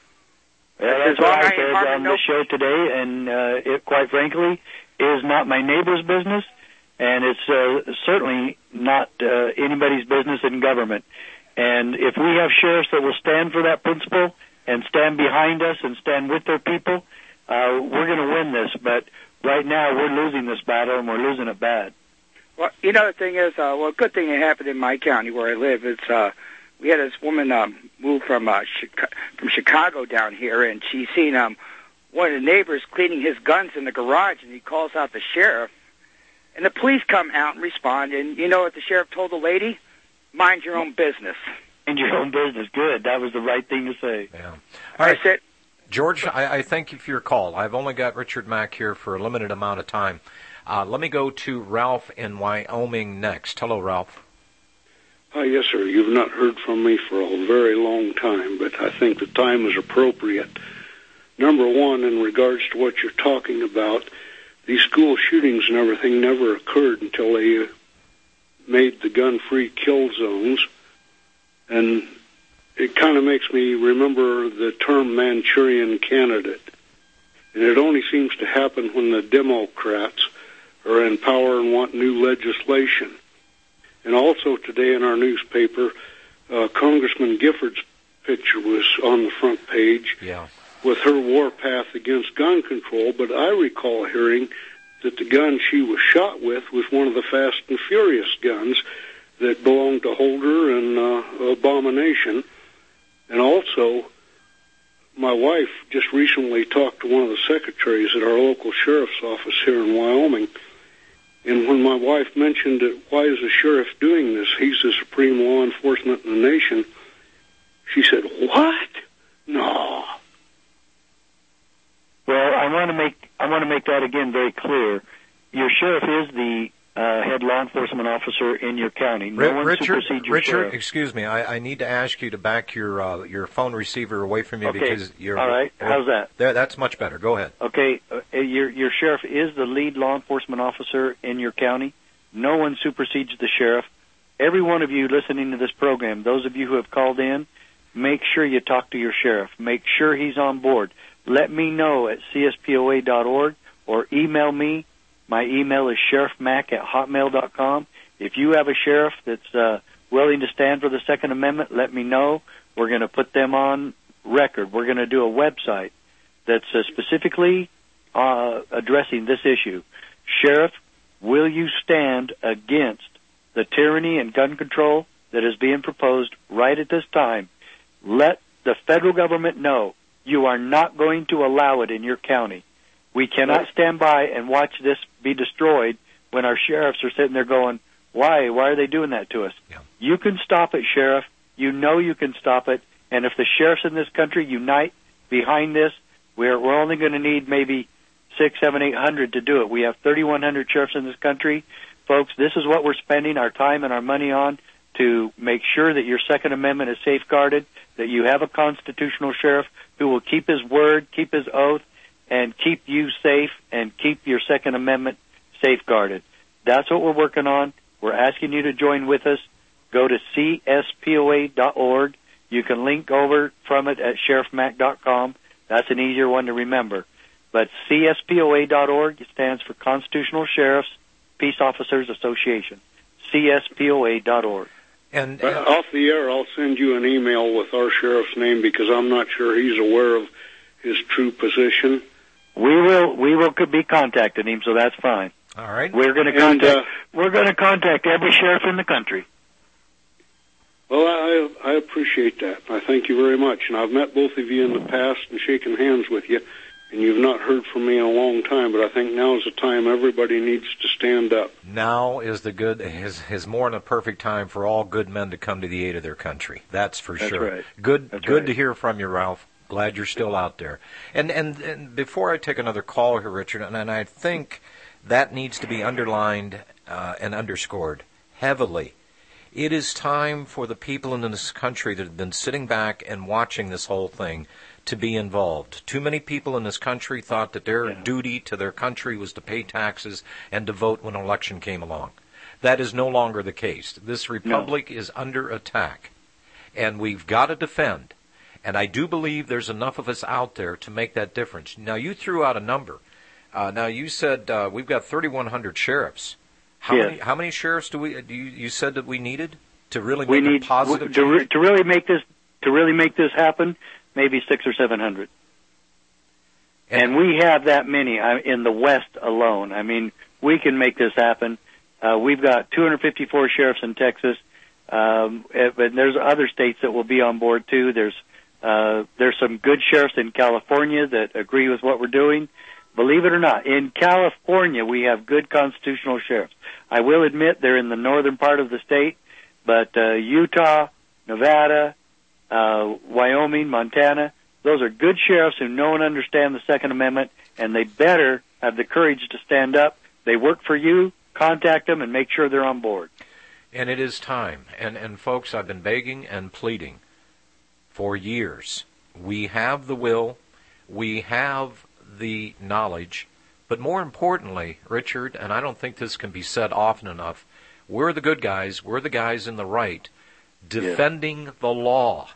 Yeah, that's what I said on the show today, and uh, it, quite frankly, is not my neighbor's business, and it's uh, certainly not uh, anybody's business in government. And if we have sheriffs that will stand for that principle and stand behind us and stand with their people, uh, we're going to win this. But right now, we're losing this battle, and we're losing it bad. Well, you know, the thing is, uh, well, a good thing that happened in my county where I live. It's uh, we had this woman um, move from uh, Chica- from Chicago down here, and she seen um, one of the neighbors cleaning his guns in the garage, and he calls out the sheriff, and the police come out and respond. And you know what the sheriff told the lady? Mind your own business. Mind your own business. Good. That was the right thing to say. Yeah. All right, That's it. George, I, I thank you for your call. I've only got Richard Mack here for a limited amount of time. Uh, let me go to Ralph in Wyoming next. Hello, Ralph. Uh, yes, sir. You've not heard from me for a very long time, but I think the time is appropriate. Number one, in regards to what you're talking about, these school shootings and everything never occurred until they uh, made the gun-free kill zones. And it kind of makes me remember the term Manchurian candidate. And it only seems to happen when the Democrats are in power and want new legislation. And also today in our newspaper, uh, Congressman Gifford's picture was on the front page yeah. with her warpath against gun control, but I recall hearing that the gun she was shot with was one of the Fast and Furious guns that belonged to Holder and uh, Abomination. And also, my wife just recently talked to one of the secretaries at our local sheriff's office here in Wyoming. And when my wife mentioned that, why is the sheriff doing this? He's the supreme law enforcement in the nation. She said, what? No. Well, I want to make I want to make that again very clear. Your sheriff is the uh, head law enforcement officer in your county. No one Richard, supersedes your Richard, sheriff. excuse me. I, I need to ask you to back your uh, your phone receiver away from you Okay. because you're. All right. How's that? There, that's much better. Go ahead. Okay, uh, your your sheriff is the lead law enforcement officer in your county. No one supersedes the sheriff. Every one of you listening to this program, those of you who have called in, make sure you talk to your sheriff. Make sure he's on board. Let me know at C S P O A dot org or email me. My email is sheriff mack at hotmail dot com. If you have a sheriff that's uh, willing to stand for the Second Amendment, let me know. We're going to put them on record. We're going to do a website that's uh, specifically uh, addressing this issue. Sheriff, will you stand against the tyranny and gun control that is being proposed right at this time? Let the federal government know you are not going to allow it in your county. We cannot stand by and watch this be destroyed when our sheriffs are sitting there going, why? Why are they doing that to us? Yeah. You can stop it, Sheriff. You know you can stop it. And if the sheriffs in this country unite behind this, we're, we're only going to need maybe six, seven, eight hundred to do it. We have thirty-one hundred sheriffs in this country. Folks, this is what we're spending our time and our money on, to make sure that your Second Amendment is safeguarded, that you have a constitutional sheriff who will keep his word, keep his oath, and keep you safe and keep your Second Amendment safeguarded. That's what we're working on. We're asking you to join with us. Go to C S P O A dot org. You can link over from it at sheriff mac dot com. That's an easier one to remember. But C S P O A dot org stands for Constitutional Sheriffs Peace Officers Association. C S P O A dot org. And, and off the air, I'll send you an email with our sheriff's name, because I'm not sure he's aware of his true position. We will we will be contacting him, so that's fine. All right. We're going to And, contact uh, we're going to contact every sheriff in the country. Well, I I appreciate that. I thank you very much. And I've met both of you in the past and shaken hands with you, and you've not heard from me in a long time. But I think now is the time everybody needs to stand up. Now is the good is is more than a perfect time for all good men to come to the aid of their country. That's for That's sure. right. Good That's good right. to hear from you, Ralph. Glad you're still out there. And and, and before I take another call here, Richard, and, and I think that needs to be underlined uh, and underscored heavily. It is time for the people in this country that have been sitting back and watching this whole thing to be involved. Too many people in this country thought that their Yeah. duty to their country was to pay taxes and to vote when an election came along. That is no longer the case. This republic is under attack, and we've got to defend. And I do believe there's enough of us out there to make that difference. Now, you threw out a number. Uh, now, you said uh, we've got thirty-one hundred sheriffs. How Yes. many? How many sheriffs do we? Do you, you said that we needed to really We make need a positive to, re- change? to really make this to really make this happen. Maybe six or seven hundred. And, and we have that many uh, in the West alone. I mean, we can make this happen. Uh, we've got two hundred fifty-four sheriffs in Texas, um, but there's other states that will be on board too. There's uh, there's some good sheriffs in California that agree with what we're doing. Believe it or not, in California we have good constitutional sheriffs. I will admit they're in the northern part of the state, but uh, Utah, Nevada, uh, Wyoming, Montana, those are good sheriffs who know and understand the Second Amendment, and they better have the courage to stand up. They work for you. Contact them and make sure they're on board. And it is time. And, and folks, I've been begging and pleading for years. We have the will. We have the knowledge. But more importantly, Richard, and I don't think this can be said often enough, we're the good guys. We're the guys in the right, defending yeah. the law,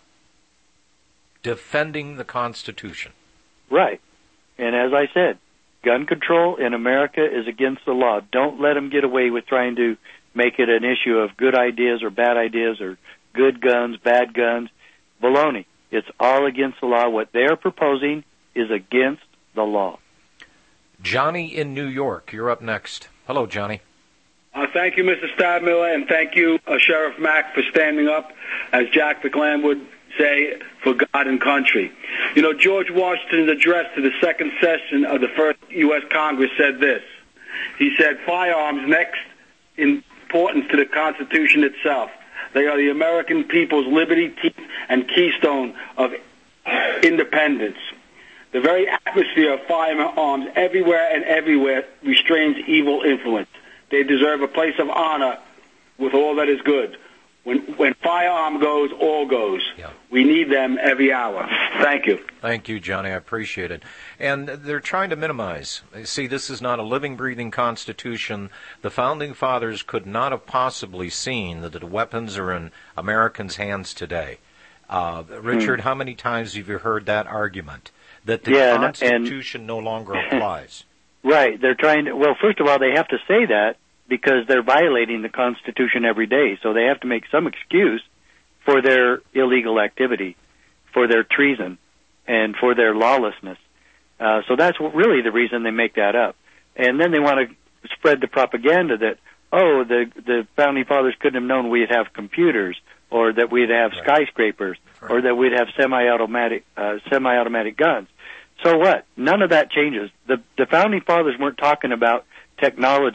defending the Constitution. Right. And as I said, gun control in America is against the law. Don't let them get away with trying to make it an issue of good ideas or bad ideas or good guns, bad guns. Baloney. It's all against the law. What they're proposing is against the law. Johnny in New York, you're up next. Hello, Johnny. Uh, thank you, Mister Stadmiller, and thank you, uh, Sheriff Mack, for standing up, as Jack McClan would say, for God and country. You know, George Washington's address to the second session of the first U S Congress said this. He said, firearms next in importance to the Constitution itself. They are the American people's liberty, teeth, and keystone of independence. The very atmosphere of firearms everywhere and everywhere restrains evil influence. They deserve a place of honor with all that is good. When when firearm goes, all goes. Yeah. We need them every hour. Thank you. Thank you, Johnny. I appreciate it. And they're trying to minimize. See, this is not a living, breathing Constitution. The Founding Fathers could not have possibly seen that the weapons are in Americans' hands today. Uh, Richard, hmm. how many times have you heard that argument? That the yeah, Constitution and, no longer applies. Right. They're trying to, well, first of all, they have to say that because they're violating the Constitution every day. So they have to make some excuse for their illegal activity, for their treason, and for their lawlessness. Uh, so that's really the reason they make that up. And then they want to spread the propaganda that, oh, the, the Founding Fathers couldn't have known we'd have computers, or that we'd have right. skyscrapers, right. or that we'd have semi-automatic, uh, semi-automatic guns. So what? None of that changes. The, the Founding Fathers weren't talking about technology.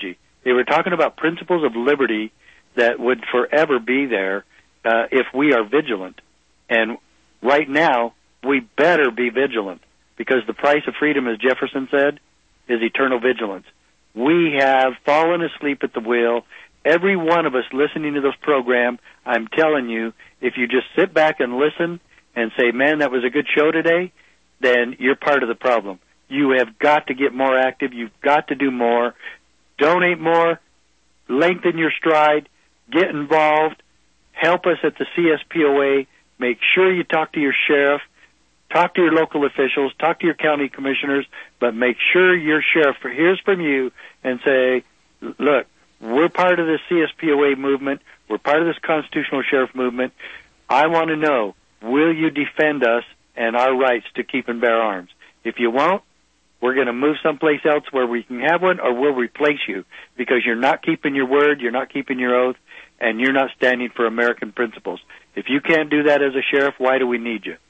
They were talking about principles of liberty that would forever be there uh, if we are vigilant. And right now, we better be vigilant, because the price of freedom, as Jefferson said, is eternal vigilance. We have fallen asleep at the wheel. Every one of us listening to this program, I'm telling you, if you just sit back and listen and say, man, that was a good show today, then you're part of the problem. You have got to get more active. You've got to do more. Donate more. Lengthen your stride. Get involved. Help us at the C S P O A. Make sure you talk to your sheriff. Talk to your local officials. Talk to your county commissioners. But make sure your sheriff hears from you and say, look, we're part of the C S P O A movement. We're part of this constitutional sheriff movement. I want to know, will you defend us and our rights to keep and bear arms? If you won't, we're going to move someplace else where we can have one, or we'll replace you, because you're not keeping your word, you're not keeping your oath, and you're not standing for American principles. If you can't do that as a sheriff, why do we need you?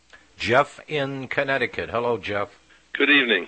Jeff in Connecticut. Hello, Jeff. Good evening.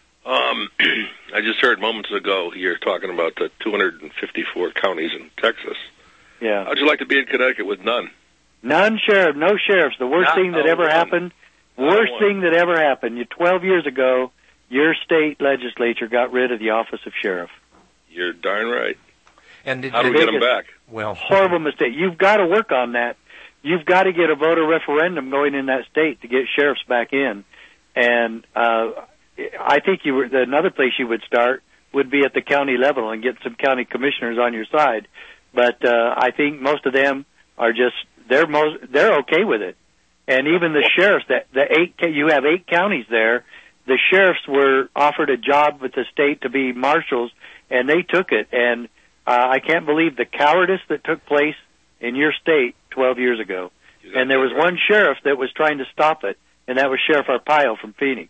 Um, I just heard moments ago you're talking about the two hundred fifty-four counties in Texas. Yeah. How'd you like to be in Connecticut with none? None sheriff, no sheriffs. The worst Not thing that ever one. happened, worst thing that ever happened. You, twelve years ago, your state legislature got rid of the office of sheriff. You're darn right. And did, how do we get them back? Well, horrible mistake. You've got to work on that. You've got to get a voter referendum going in that state to get sheriffs back in. And uh, I think you were, another place you would start would be at the county level and get some county commissioners on your side. But uh, I think most of them are just they're most they're okay with it. And even the sheriffs, that the eight you have eight counties there. The sheriffs were offered a job with the state to be marshals, and they took it. And uh, I can't believe the cowardice that took place in your state twelve years ago. And there was one sheriff that was trying to stop it, and that was Sheriff Arpaio from Phoenix.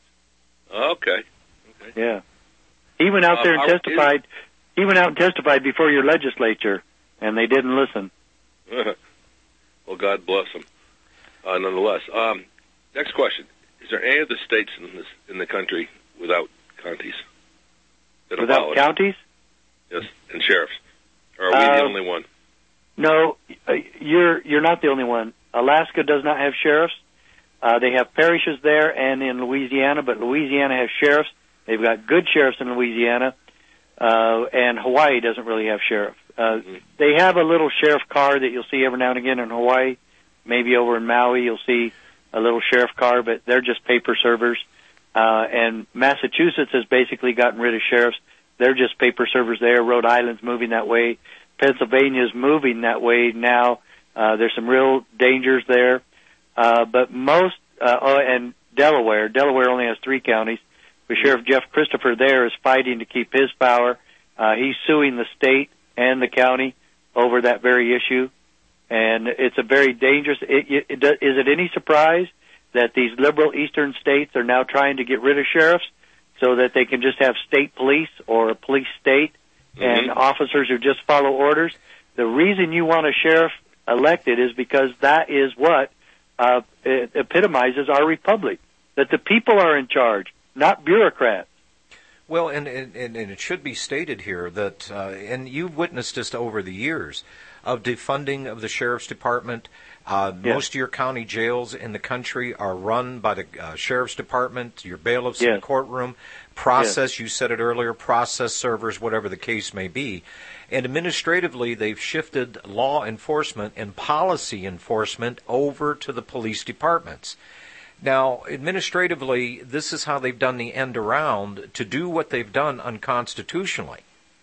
Okay. okay. Yeah. He went out Um, there and are- testified. He went out and testified before your legislature, and they didn't listen. Well, God bless them. Uh, nonetheless, um, next question: is there any other states in this in the country without counties? That Without abolish? counties? Yes, and sheriffs. Or are we Uh, the only one? No, uh, you're you're not the only one. Alaska does not have sheriffs. Uh, they have parishes there and in Louisiana, but Louisiana has sheriffs. They've got good sheriffs in Louisiana, uh, and Hawaii doesn't really have sheriff. Uh, Mm-hmm. They have a little sheriff car that you'll see every now and again in Hawaii. Maybe over in Maui you'll see a little sheriff car, but they're just paper servers. Uh, and Massachusetts has basically gotten rid of sheriffs. They're just paper servers there. Rhode Island's moving that way. Pennsylvania's moving that way now. Uh, there's some real dangers there. Uh, but most, uh, oh, and Delaware, Delaware only has three counties. But Sheriff Jeff Christopher there is fighting to keep his power. Uh, he's suing the state and the county over that very issue. And it's a very dangerous, it, it, it, is it any surprise that these liberal eastern states are now trying to get rid of sheriffs so that they can just have state police or a police state and Mhm. officers who just follow orders? The reason you want a sheriff elected is because that is what uh, it epitomizes our republic, that the people are in charge, not bureaucrats. Well, and, and, and it should be stated here that, uh, and you've witnessed this over the years, of defunding of the sheriff's department. Uh, Yes. Most of your county jails in the country are run by the uh, sheriff's department, your bailiffs in Yes. the courtroom, process, you said it earlier, process servers, whatever the case may be. And administratively, they've shifted law enforcement and policy enforcement over to the police departments. Now, administratively, this is how they've done the end around to do what they've done unconstitutionally.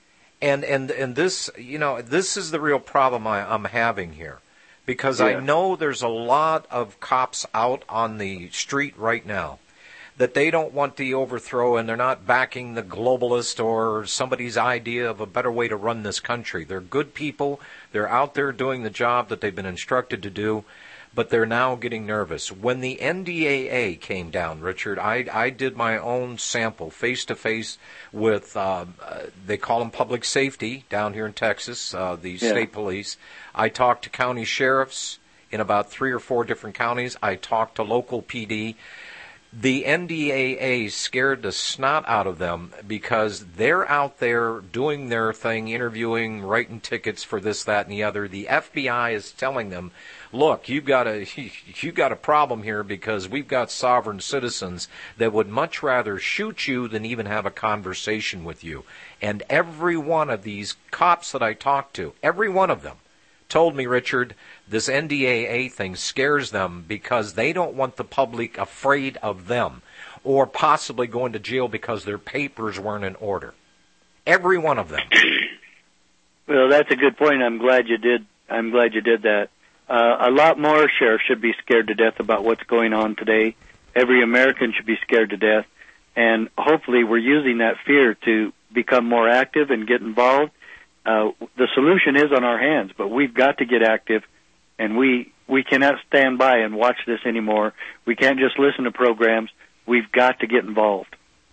And and and this, you know, this is the real problem I, I'm having here. Because I Yeah. know there's a lot of cops out on the street right now that they don't want the overthrow and they're not backing the globalist or somebody's idea of a better way to run this country. They're good people. They're out there doing the job that they've been instructed to do, but they're now getting nervous. When the N D A A came down, Richard, I, I did my own sample face-to-face with, uh, uh, they call them public safety down here in Texas, uh, the Yeah. state police. I talked to county sheriffs in about three or four different counties. I talked to local P D. The N D A A scared the snot out of them because they're out there doing their thing, interviewing, writing tickets for this, that, and the other. The F B I is telling them, look, you've got a, you've got a problem here because we've got sovereign citizens that would much rather shoot you than even have a conversation with you. And every one of these cops that I talked to, every one of them, told me, Richard, this N D A A thing scares them because they don't want the public afraid of them or possibly going to jail because their papers weren't in order. Every one of them. Well, that's a good point. I'm glad you did. I'm glad you did that. Uh, a lot more sheriffs should be scared to death about what's going on today. Every American should be scared to death. And hopefully we're using that fear to become more active and get involved. Uh, the solution is on our hands, but we've got to get active, and we we cannot stand by and watch this anymore. We can't just listen to programs. We've got to get involved.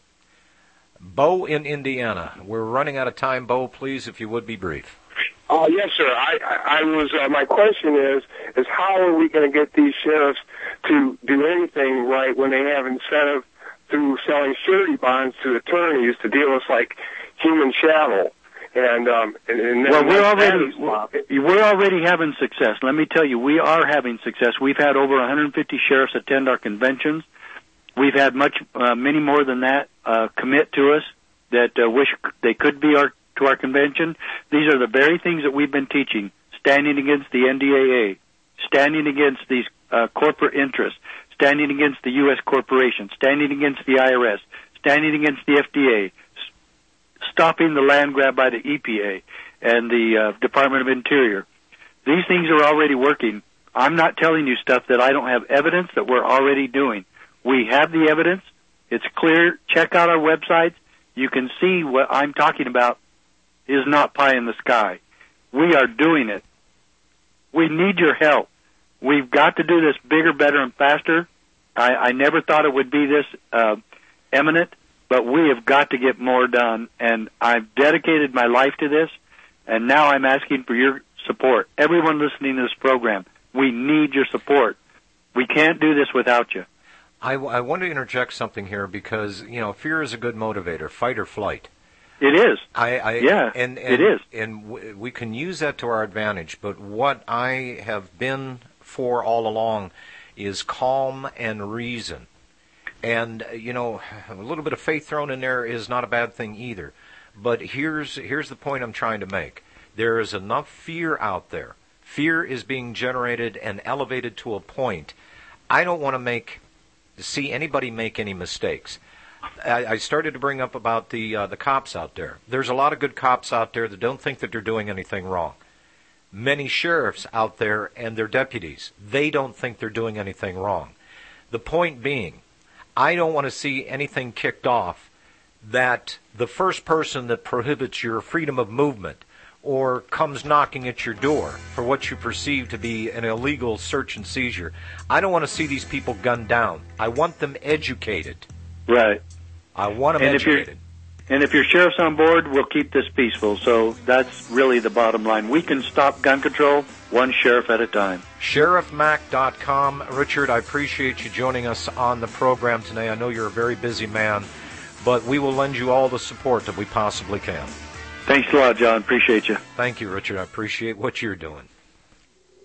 Bo in Indiana. We're running out of time. Bo, please, if you would be brief. Uh, yes, sir. I, I, I was. Uh, my question is: is how are we going to get these sheriffs to do anything right when they have incentive through selling surety bonds to attorneys to deal with like human chattel? And, um, and, and well, we're already we're already having success. Let me tell you, we are having success. We've had over one hundred fifty sheriffs attend our conventions. We've had much, uh, many more than that uh, commit to us that uh, wish they could be our to our convention. These are the very things that we've been teaching: standing against the N D A A, standing against these uh, corporate interests, standing against the U S corporations, standing against the I R S, standing against the F D A. Stopping the land grab by the E P A and the uh, Department of Interior. These things are already working. I'm not telling you stuff that I don't have evidence that we're already doing. We have the evidence. It's clear. Check out our websites. You can see what I'm talking about is not pie in the sky. We are doing it. We need your help. We've got to do this bigger, better, and faster. I, I never thought it would be this uh, eminent. But we have got to get more done, and I've dedicated my life to this, and now I'm asking for your support. Everyone listening to this program, we need your support. We can't do this without you. I, I want to interject something here because, you know, fear is a good motivator, fight or flight. It is. I, I, yeah, and, and, it is. And w- we can use that to our advantage, but what I have been for all along is calm and reason. And, you know, a little bit of faith thrown in there is not a bad thing either. But here's here's the point I'm trying to make. There is enough fear out there. Fear is being generated and elevated to a point. I don't want to make see anybody make any mistakes. I, I started to bring up about the uh, the cops out there. There's a lot of good cops out there that don't think that they're doing anything wrong. Many sheriffs out there and their deputies, they don't think they're doing anything wrong. The point being, I don't want to see anything kicked off that the first person that prohibits your freedom of movement or comes knocking at your door for what you perceive to be an illegal search and seizure, I don't want to see these people gunned down. I want them educated. Right. I want them and educated. If and if your sheriff's on board, we'll keep this peaceful. So that's really the bottom line. We can stop gun control one sheriff at a time. Sheriff Mac dot com. Richard, I appreciate you joining us on the program today. I know you're a very busy man, but we will lend you all the support that we possibly can. Thanks a lot, John. Appreciate you. Thank you, Richard. I appreciate what you're doing.